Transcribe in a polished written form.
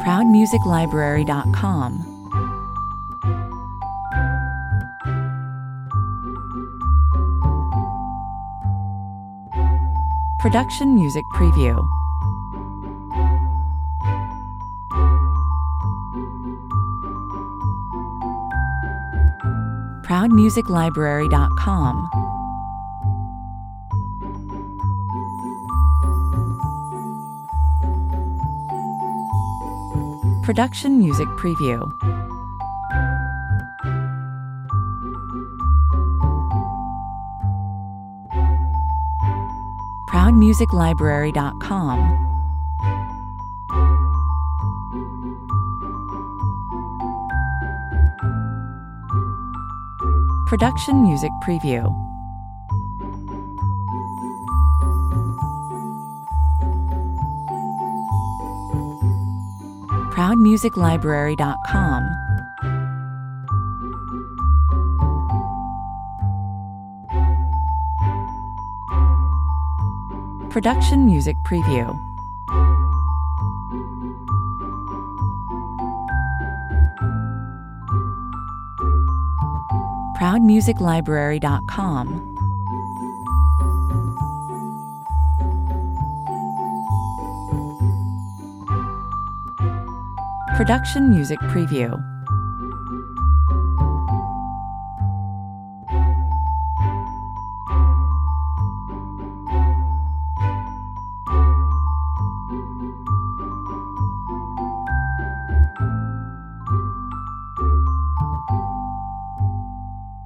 ProudMusicLibrary.com. Production Music Preview. ProudMusicLibrary.com. Production Music Preview. ProudMusicLibrary.com. Production Music Preview. ProudMusicLibrary.com. Production Music Preview. ProudMusicLibrary.com. Production Music Preview.